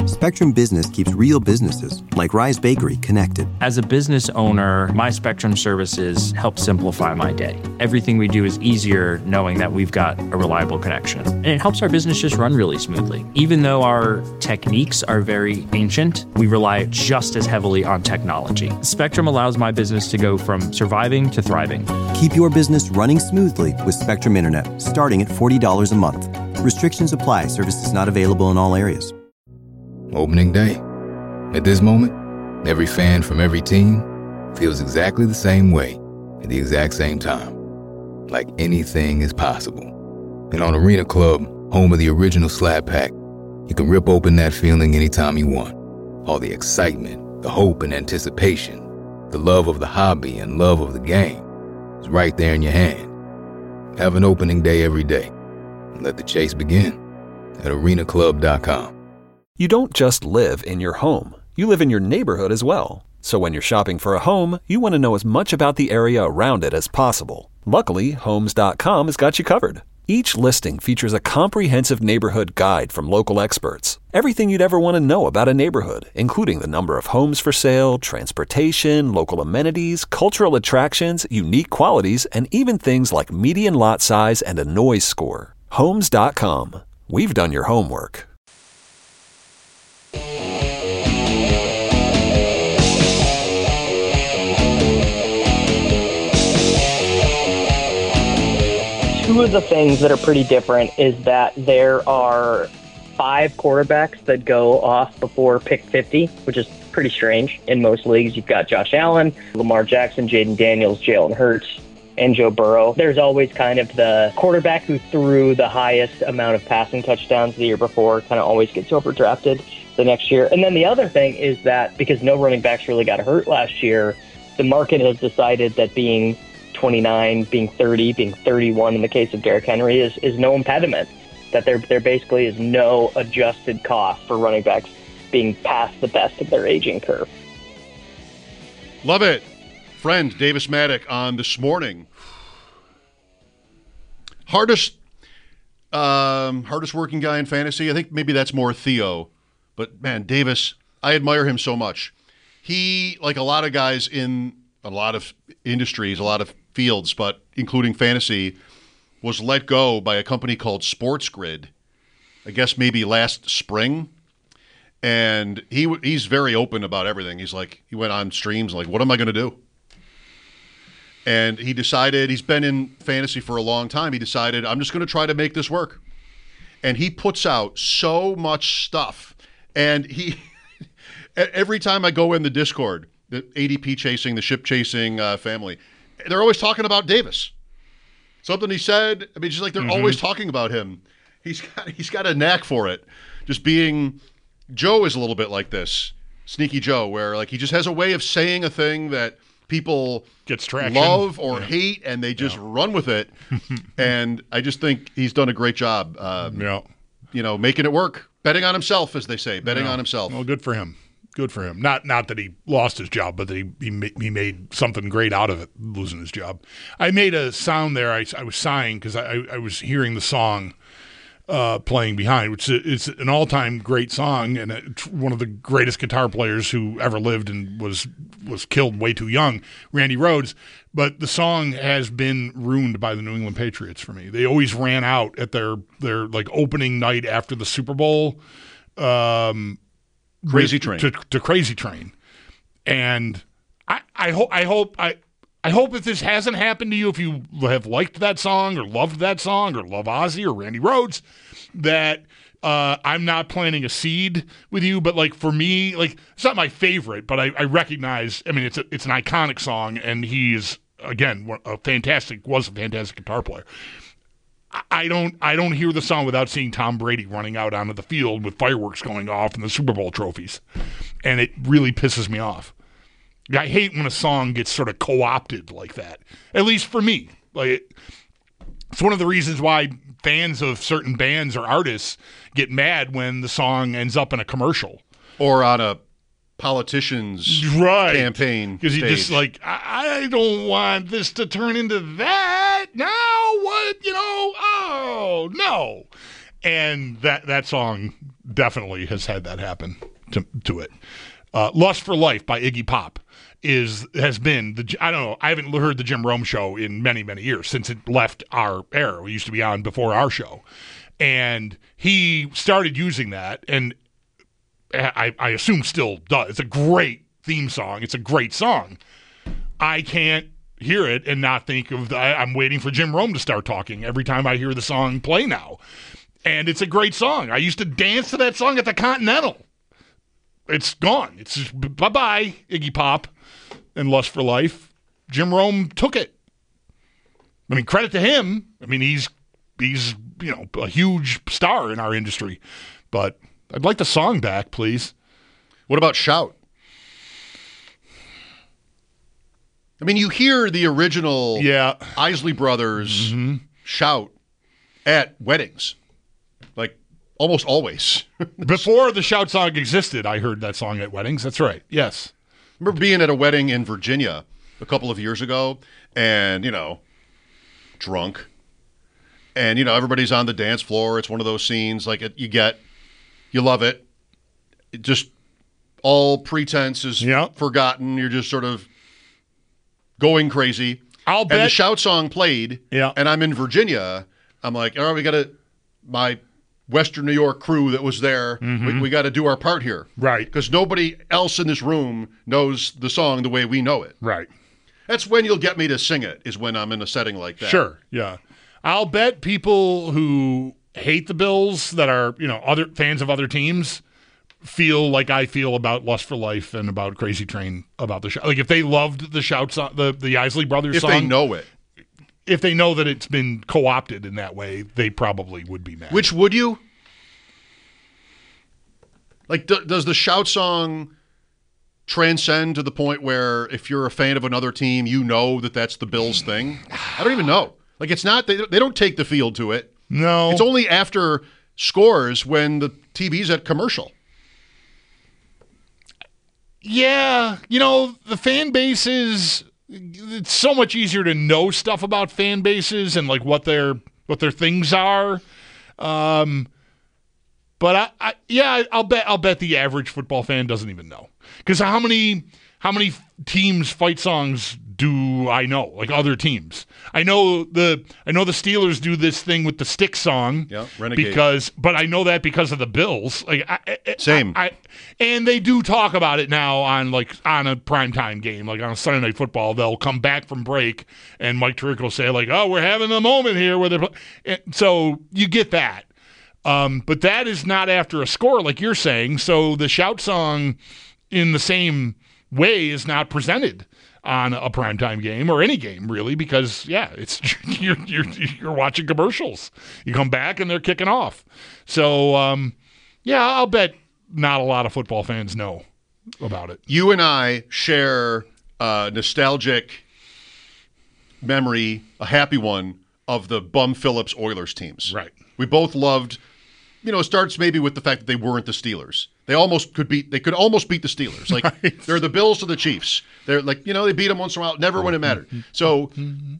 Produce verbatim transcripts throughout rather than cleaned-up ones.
Spectrum Business keeps real businesses, like Rise Bakery, connected. As a business owner, my Spectrum services help simplify my day. Everything we do is easier knowing that we've got a reliable connection. And it helps our business just run really smoothly. Even though our techniques are very ancient, we rely just as heavily on technology. Spectrum allows my business to go from surviving to thriving. Keep your business running smoothly with Spectrum Internet, starting at forty dollars a month. Restrictions apply. Services not available in all areas. Opening day. At this moment, every fan from every team feels exactly the same way at the exact same time. Like anything is possible. And on Arena Club, home of the original Slab Pack, you can rip open that feeling anytime you want. All the excitement, the hope and anticipation, the love of the hobby and love of the game is right there in your hand. Have an opening day every day. And let the chase begin at arena club dot com. You don't just live in your home. You live in your neighborhood as well. So when you're shopping for a home, you want to know as much about the area around it as possible. Luckily, homes dot com has got you covered. Each listing features a comprehensive neighborhood guide from local experts. Everything you'd ever want to know about a neighborhood, including the number of homes for sale, transportation, local amenities, cultural attractions, unique qualities, and even things like median lot size and a noise score. homes dot com. We've done your homework. Two of the things that are pretty different is that there are five quarterbacks that go off before pick fifty, which is pretty strange. In most leagues, you've got Josh Allen, Lamar Jackson, Jaden Daniels, Jalen Hurts, and Joe Burrow. There's always kind of the quarterback who threw the highest amount of passing touchdowns the year before, kind of always gets overdrafted the next year. And then the other thing is that because no running backs really got hurt last year, the market has decided that being twenty-nine, being thirty, being thirty-one in the case of Derrick Henry is, is no impediment, that there there basically is no adjusted cost for running backs being past the best of their aging curve. Love it. Friend Davis Maddock on This Morning. Hardest um, hardest working guy in fantasy. I think maybe that's more Theo. But, man, Davis, I admire him so much. He, like a lot of guys in a lot of industries, a lot of fields, but including fantasy, was let go by a company called Sports Grid, I guess maybe last spring. And he he's very open about everything. He's like, he went on streams like, what am I going to do? And he decided, he's been in fantasy for a long time. He decided, I'm just going to try to make this work. And he puts out so much stuff. And he, every time I go in the Discord, the A D P chasing, the ship chasing uh, family, they're always talking about Davis. Something he said, I mean, just like they're mm-hmm. always talking about him. He's got, he's got a knack for it. Just being, Joe is a little bit like this, Sneaky Joe, where like he just has a way of saying a thing that people gets traction, love or yeah. hate, and they just yeah. run with it. And I just think he's done a great job. Um, yeah. You know, making it work, betting on himself, as they say, betting yeah. on himself. Well, good for him. Good for him. Not not that he lost his job, but that he he, ma- he made something great out of it, losing his job. I made a sound there. I, I was sighing because I, I was hearing the song uh, playing behind, which is an all-time great song and a, one of the greatest guitar players who ever lived and was was killed way too young, Randy Rhoads. But the song has been ruined by the New England Patriots for me. They always ran out at their their like opening night after the Super Bowl. Um, Crazy Train to, to Crazy Train, and I, I hope I hope I I hope if this hasn't happened to you, if you have liked that song or loved that song or love Ozzy or Randy Rhoads, that uh, I'm not planting a seed with you. But like for me, like it's not my favorite, but I, I recognize. I mean, it's a, it's an iconic song, and he's again a fantastic was a fantastic guitar player. I don't I don't hear the song without seeing Tom Brady running out onto the field with fireworks going off and the Super Bowl trophies. And it really pisses me off. I hate when a song gets sort of co-opted like that, at least for me. Like, it's one of the reasons why fans of certain bands or artists get mad when the song ends up in a commercial. Or on a politician's right. campaign because you just like, I, I don't want this to turn into that. Now what, you know, oh, no. And that, that song definitely has had that happen to, to it. Uh, Lust for Life by Iggy Pop is has been the I don't know I haven't heard the Jim Rome show in many many years since it left our era. We used to be on before our show, and he started using that, and I, I assume still does. It's a great theme song. It's a great song. I can't hear it and not think of the, I, I'm waiting for Jim Rome to start talking every time I hear the song play now, and it's a great song. I used to dance to that song at the Continental. It's gone. It's just, bye-bye, Iggy Pop and Lust for Life. Jim Rome took it. I mean, credit to him. I mean, he's, he's you know, a huge star in our industry. But I'd like the song back, please. What about Shout? I mean, you hear the original yeah. Isley Brothers mm-hmm. Shout at weddings. Like, almost always. Before the Shout song existed, I heard that song at weddings. That's right. Yes. I remember being at a wedding in Virginia a couple of years ago, and, you know, drunk. And, you know, everybody's on the dance floor. It's one of those scenes, like, it, you get, you love it. It just, all pretense is yeah. forgotten. You're just sort of going crazy. I'll bet. And the Shout song played, yeah. and I'm in Virginia. I'm like, all right, we got to, my Western New York crew that was there, mm-hmm. we, we got to do our part here. Right. Because nobody else in this room knows the song the way we know it. Right. That's when you'll get me to sing it, is when I'm in a setting like that. Sure, yeah. I'll bet people who hate the Bills that are, you know, other fans of other teams feel like I feel about Lust for Life and about Crazy Train about the show. Like if they loved the Shout song, the, the Isley Brothers if song. If they know it. If they know that it's been co-opted in that way, they probably would be mad. Which would you? Like, do, does the Shout song transcend to the point where if you're a fan of another team, you know that that's the Bills thing? I don't even know. Like, it's not, they, they don't take the field to it. No. It's only after scores when the T V's at commercial. Yeah. You know, the fan bases, it's so much easier to know stuff about fan bases and, like, what their, what their things are. Um, but, I, I yeah, I'll bet I'll bet the average football fan doesn't even know. Because how many how many teams' fight songs do I know? Like other teams, I know the I know the Steelers do this thing with the stick song. Yeah, Renegade. Because, but I know that because of the Bills. Like I, same. I, I, and they do talk about it now on like on a primetime game, like on a Sunday Night Football. They'll come back from break, and Mike Tirico will say like, "Oh, we're having a moment here where they're." And so you get that. Um, but that is not after a score, like you're saying. So the Shout song, in the same way, is not presented on a primetime game or any game really, because yeah, it's you're you're you're watching commercials. You come back and they're kicking off. So um, yeah, I'll bet not a lot of football fans know about it. You and I share a nostalgic memory, a happy one, of the Bum Phillips Oilers teams. Right. We both loved. You know, it starts maybe with the fact that they weren't the Steelers. They almost could beat. They could almost beat the Steelers. Like right. They're the Bills to the Chiefs. They're like, you know, they beat them once in a while. Never when it mattered. So,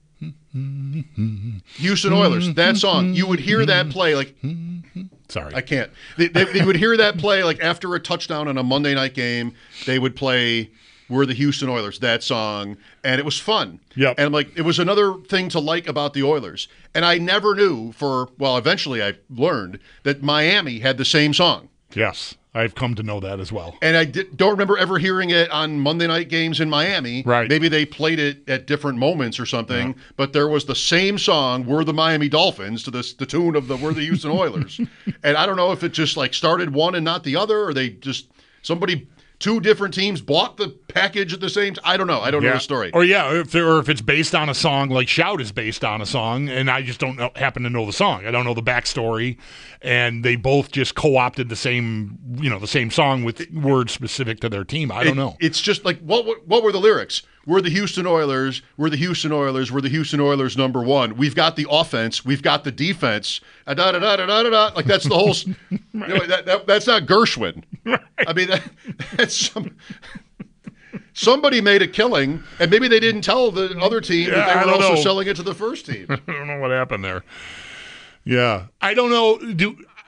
Houston Oilers. That song, you would hear that play like. Sorry, I can't. They, they, they would hear that play like after a touchdown on a Monday night game. They would play "We're the Houston Oilers," that song, and it was fun. Yep. And like it was another thing to like about the Oilers. And I never knew for well, eventually I learned that Miami had the same song. Yes, I've come to know that as well. And I did, don't remember ever hearing it on Monday night games in Miami. Right. Maybe they played it at different moments or something, yeah. But there was the same song, "We're the Miami Dolphins," to the, the tune of the "We're the Houston Oilers." And I don't know if it just like started one and not the other, or they just somebody two different teams bought the package at the same time. I don't know. I don't yeah. know the story. Or yeah, if or if it's based on a song, like Shout is based on a song, and I just don't know, happen to know the song. I don't know the backstory, and they both just co-opted the same, you know, the same song with words specific to their team. I don't it, know. It's just like what what were the lyrics? We're the Houston Oilers. We're the Houston Oilers. We're the Houston Oilers number one. We've got the offense. We've got the defense. Da da da da da da. Like that's the whole. Right. You know, that, that that's not Gershwin. Right. I mean, that, that's some. Somebody made a killing, and maybe they didn't tell the other team yeah, that they were also know. selling it to the first team. I don't know what happened there. Yeah, I don't know. Do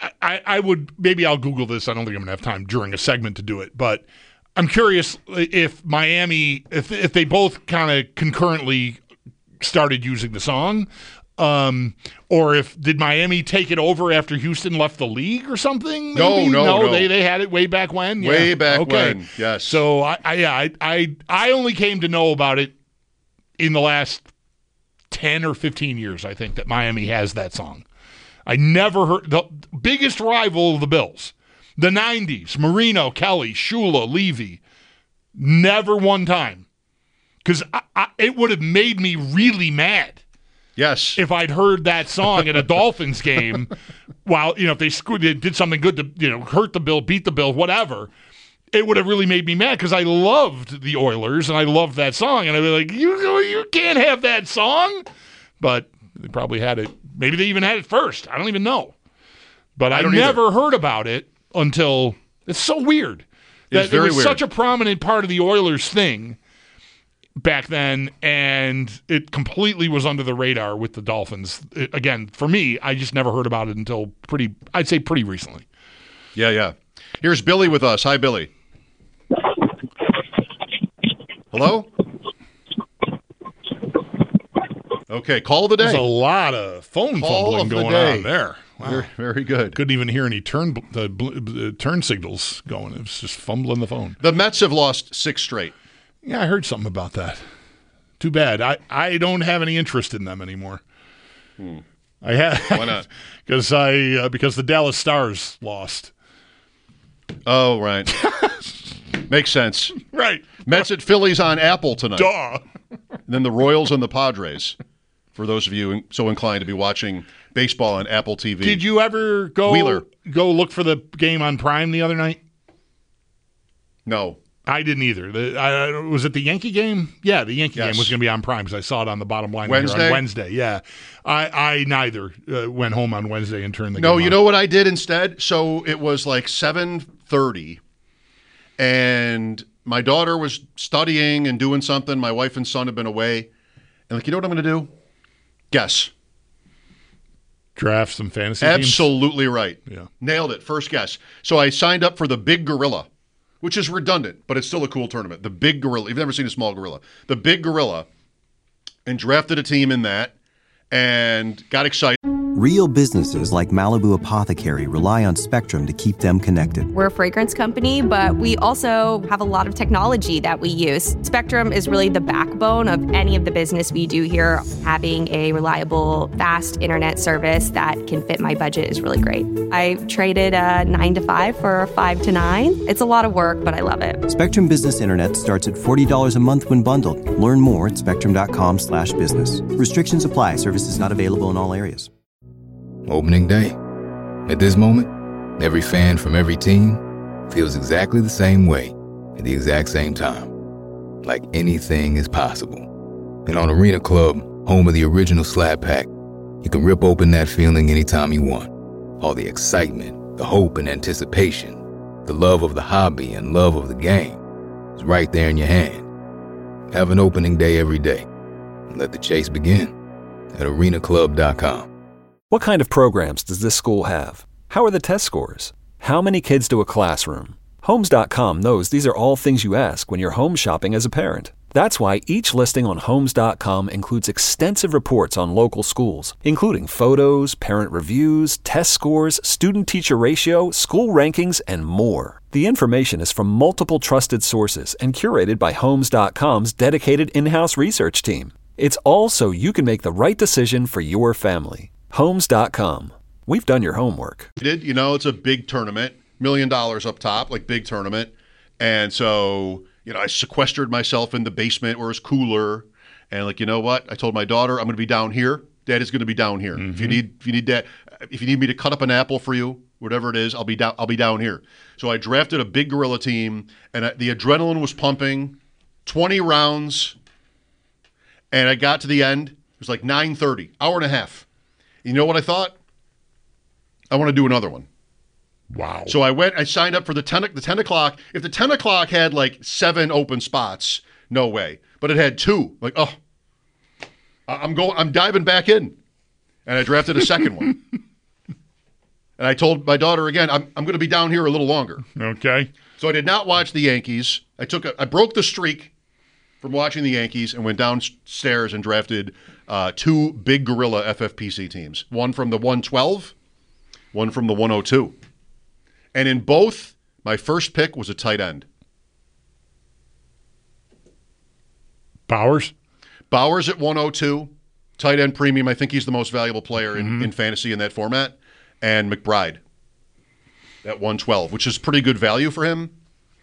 I, I would maybe I'll Google this. I don't think I'm gonna have time during a segment to do it, but I'm curious if Miami, if if they both kind of concurrently started using the song, um, or if did Miami take it over after Houston left the league or something? Maybe? No, no, no, no. They they had it way back when. Way yeah. back okay. when. Yes. So I, I yeah I, I I only came to know about it in the last ten or fifteen years. I think that Miami has that song. I never heard the biggest rival of the Bills, the nineties, Marino, Kelly, Shula, Levy, never one time. Because it would have made me really mad. Yes. If I'd heard that song at a Dolphins game, while, you know, if they screwed, they did something good to, you know, hurt the Bill, beat the Bill, whatever, it would have really made me mad because I loved the Oilers and I loved that song. And I'd be like, you, you can't have that song. But they probably had it. Maybe they even had it first. I don't even know. But I, I never either. heard about it until it's so weird. That it's very it was weird. Such a prominent part of the Oilers thing back then, and it completely was under the radar with the Dolphins. It, again, for me, I just never heard about it until pretty, I'd say pretty recently. Yeah, yeah. Here's Billy with us. Hi, Billy. Hello? Okay, call of the day. There's a lot of phone call fumbling of the going day. on there. Wow. Very, very good. Couldn't even hear any turn the, the turn signals going. It was just fumbling the phone. The Mets have lost six straight. Yeah, I heard something about that. Too bad. I, I don't have any interest in them anymore. Hmm. I have. Why not? Because I uh, because the Dallas Stars lost. Oh, right. Makes sense. Right. Mets at Phillies on Apple tonight. Duh. And then the Royals and the Padres. For those of you so inclined to be watching baseball on Apple T V. Did you ever go Wheeler. go look for the game on Prime the other night? No. I didn't either. The, I, was it the Yankee game? Yeah, the Yankee Yes. game was going to be on Prime because I saw it on the bottom line Wednesday? here on Wednesday. Yeah, I, I neither uh, went home on Wednesday and turned the No, game you on. know what I did instead? So it was like seven thirty, and my daughter was studying and doing something. My wife and son had been away. And like, you know what I'm going to do? Guess. Draft some fantasy teams? Absolutely right. Yeah. Nailed it. First guess. So I signed up for the Big Gorilla, which is redundant, but it's still a cool tournament. The Big Gorilla. You've never seen a small gorilla. The Big Gorilla, and drafted a team in that and got excited. Real businesses like Malibu Apothecary rely on Spectrum to keep them connected. We're a fragrance company, but we also have a lot of technology that we use. Spectrum is really the backbone of any of the business we do here. Having a reliable, fast internet service that can fit my budget is really great. I traded a nine to five for a five to nine. It's a lot of work, but I love it. Spectrum Business Internet starts at forty dollars a month when bundled. Learn more at spectrum.com slash business. Restrictions apply. Services not available in all areas. Opening day. At this moment, every fan from every team feels exactly the same way at the exact same time. Like anything is possible. And on Arena Club, home of the original Slab Pack, you can rip open that feeling anytime you want. All the excitement, the hope and anticipation, the love of the hobby and love of the game is right there in your hand. Have an opening day every day. And let the chase begin at arena club dot com. What kind of programs does this school have? How are the test scores? How many kids to a classroom? Homes dot com knows these are all things you ask when you're home shopping as a parent. That's why each listing on Homes dot com includes extensive reports on local schools, including photos, parent reviews, test scores, student-teacher ratio, school rankings, and more. The information is from multiple trusted sources and curated by Homes dot com's dedicated in-house research team. It's all so you can make the right decision for your family. Homes dot com. We've done your homework. You know, it's a big tournament, million dollars up top, like big tournament. And so, you know, I sequestered myself in the basement where it's cooler. And like, you know what? I told my daughter, I'm going to be down here. Dad is going to be down here. Mm-hmm. If you need, if you need that, if you need me to cut up an apple for you, whatever it is, I'll be down. I'll be down here. So I drafted a big gorilla team, and I, the adrenaline was pumping. twenty rounds, and I got to the end. It was like nine thirty, hour and a half. You know what I thought? I want to do another one. Wow. So I went, I signed up for the ten, the ten o'clock. If the ten o'clock had like seven open spots, no way. But it had two. Like, oh, I'm going, I'm diving back in. And I drafted a second one. And I told my daughter again, I'm, I'm going to be down here a little longer. Okay. So I did not watch the Yankees. I took a, I broke the streak from watching the Yankees and went downstairs and drafted uh, two big gorilla F F P C teams. One from the one twelve, one from the one oh two. And in both, my first pick was a tight end. Bowers? Bowers at one oh two, tight end premium. I think he's the most valuable player in, Mm-hmm. in fantasy in that format. And McBride at one twelve, which is pretty good value for him.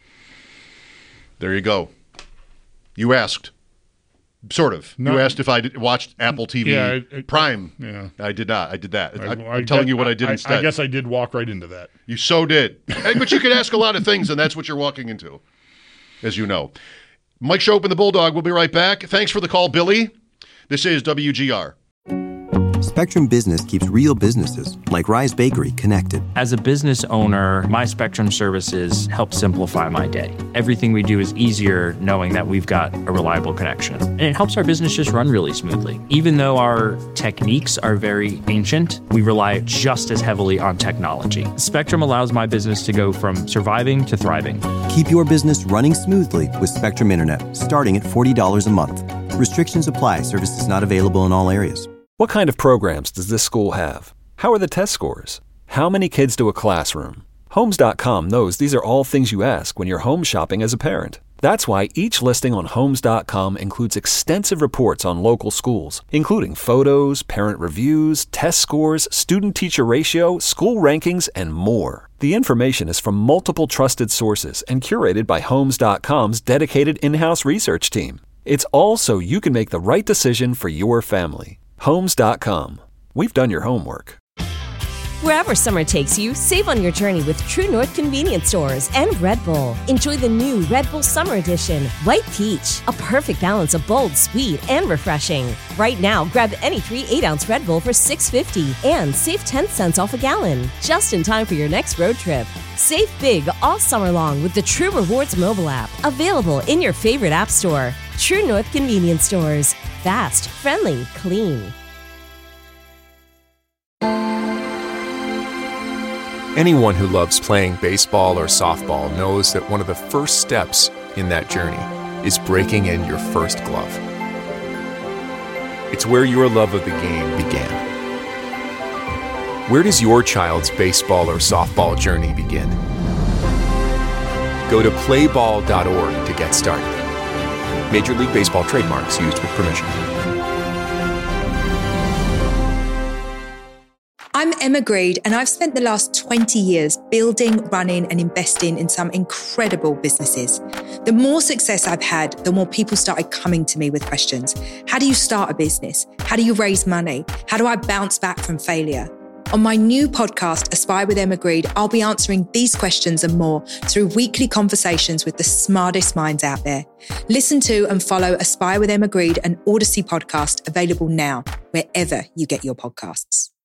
There you go. You asked. Sort of. No. You asked if I did, watched Apple T V Yeah, I- I- Prime. Yeah. I did not. I did that. I, I- I'm telling I- you what I did I, instead. I guess I did walk right into that. You so did. Hey, but you could ask a lot of things, and that's what you're walking into, as you know. Mike Shope and the Bulldog will be right back. Thanks for the call, Billy. This is W G R. Spectrum Business keeps real businesses, like Rise Bakery, connected. As a business owner, my Spectrum services help simplify my day. Everything we do is easier knowing that we've got a reliable connection. And it helps our business just run really smoothly. Even though our techniques are very ancient, we rely just as heavily on technology. Spectrum allows my business to go from surviving to thriving. Keep your business running smoothly with Spectrum Internet, starting at forty dollars a month. Restrictions apply. Services not available in all areas. What kind of programs does this school have? How are the test scores? How many kids do a classroom? Homes dot com knows these are all things you ask when you're home shopping as a parent. That's why each listing on Homes dot com includes extensive reports on local schools, including photos, parent reviews, test scores, student-teacher ratio, school rankings, and more. The information is from multiple trusted sources and curated by Homes dot com's dedicated in-house research team. It's all so you can make the right decision for your family. Homes dot com. We've done your homework. Wherever summer takes you, save on your journey with True North Convenience Stores and Red Bull. Enjoy the new Red Bull Summer Edition, White Peach, a perfect balance of bold, sweet, and refreshing. Right now, grab any three eight-ounce Red Bull for six dollars and fifty cents and save ten cents off a gallon, just in time for your next road trip. Save big all summer long with the True Rewards mobile app, available in your favorite app store. True North Convenience Stores. Fast, friendly, clean. Anyone who loves playing baseball or softball knows that one of the first steps in that journey is breaking in your first glove. It's where your love of the game began. Where does your child's baseball or softball journey begin? Go to play ball dot org to get started. Major League Baseball trademarks used with permission. I'm Emma Greed, and I've spent the last twenty years building, running, and investing in some incredible businesses. The more success I've had, the more people started coming to me with questions. How do you start a business? How do you raise money? How do I bounce back from failure? On my new podcast, Aspire with Emma Greed, I'll be answering these questions and more through weekly conversations with the smartest minds out there. Listen to and follow Aspire with Emma Greed, an Odyssey podcast, available now, wherever you get your podcasts.